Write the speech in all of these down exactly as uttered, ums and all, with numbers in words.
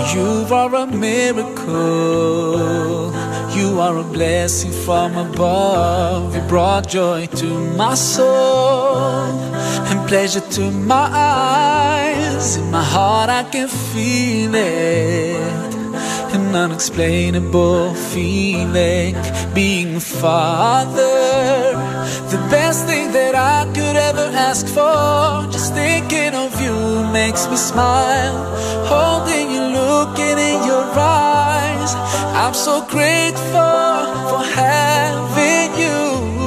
You are a miracle. You are a blessing from above. You brought joy to my soul and pleasure to my eyes. In my heart I can feel it, an unexplainable feeling. Being a father, the best thing that I could ever ask for. Just thinking of you makes me smile. Holding you, looking in your eyes, I'm so grateful for having you.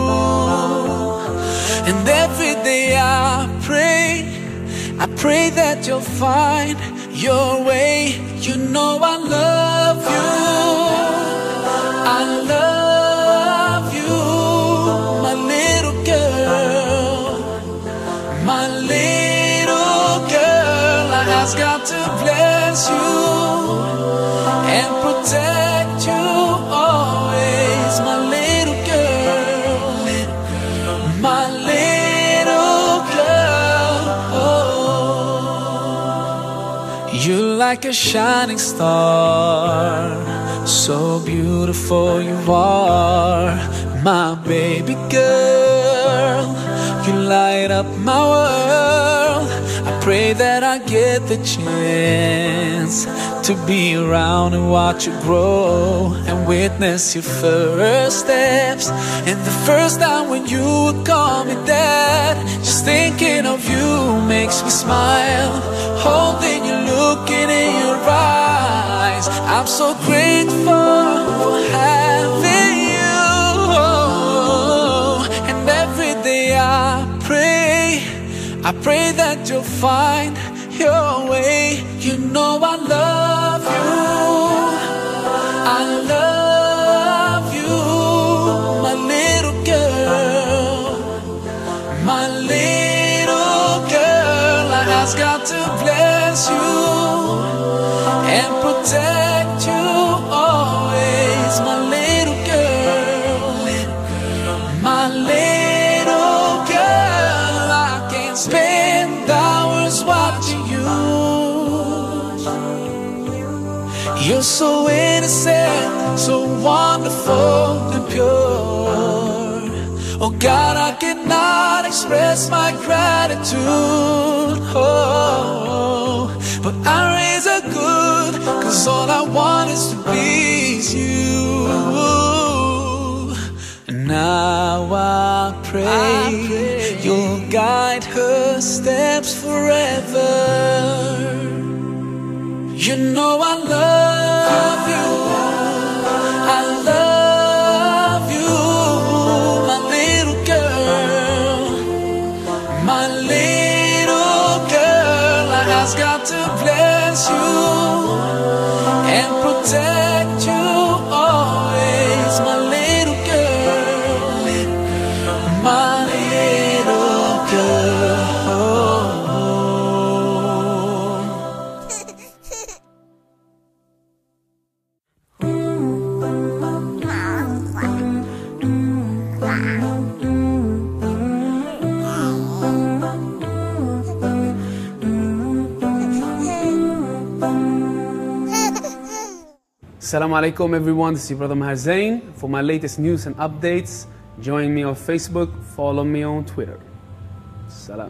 And every day I pray, I pray that you'll find your way. You know I love you, I love you, my little girl, my little girl. I ask God to bless you and protect you always, my little girl, my little girl. Oh. You're like a shining star, so beautiful you are, my baby girl. You light up my world. I pray that I get the chance to be around and watch you grow and witness your first steps. And the first time when you would call me dad, just thinking of you makes me smile. Holding you, looking in your eyes, I'm so grateful for having you. And every day I pray, I pray that you'll find your way. You know I love you, I love you, my little girl, my little girl. I ask God to bless you and protect you always, my little girl, my little girl. I can't spend hours watching you. You're so innocent, so wonderful and pure. Oh God, I cannot express my gratitude. Oh, but I raise a good, cause all I want is to please you. And now I pray, I pray you'll guide her steps forever. You know I love you, I love you, my little girl, my little girl. I ask God to bless you and protect you always, my little girl, my little girl. Assalamu alaikum everyone, this is your brother Maher Zain. For my latest news and updates, join me on Facebook, follow me on Twitter. Salam.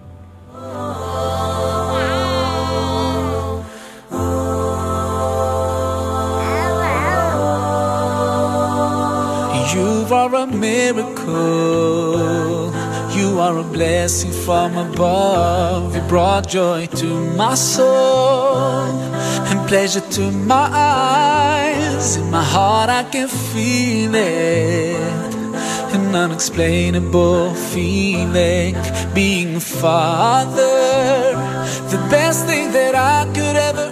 You are a miracle. You are a blessing from above. You brought joy to my soul and pleasure to my eyes. In my heart I can feel it, an unexplainable feeling. Being a father, the best thing that I could ever